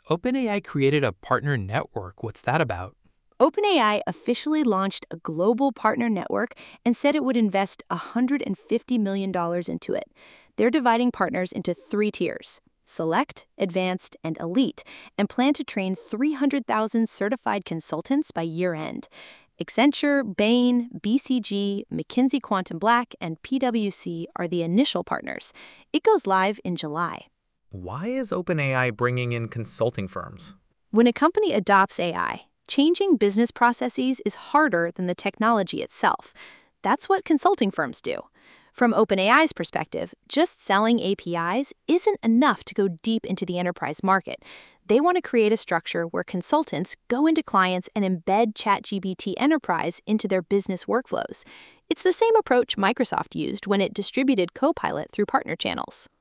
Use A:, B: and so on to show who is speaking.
A: OpenAI created a partner network. What's that about?
B: OpenAI officially launched a global partner network and said it would invest $150 million into it. They're dividing partners into three tiers: Select, Advanced, and Elite, and plan to train 300,000 certified consultants by year-end. Accenture, Bain, BCG, McKinsey Quantum Black, and PwC are the initial partners. It goes live in July.
C: Why is OpenAI bringing in consulting firms?
B: When a company adopts AI, changing business processes is harder than the technology itself. That's what consulting firms do. From OpenAI's perspective, just selling APIs isn't enough to go deep into the enterprise market. They want to create a structure where consultants go into clients and embed ChatGPT Enterprise into their business workflows. It's the same approach Microsoft used when it distributed Copilot through partner channels.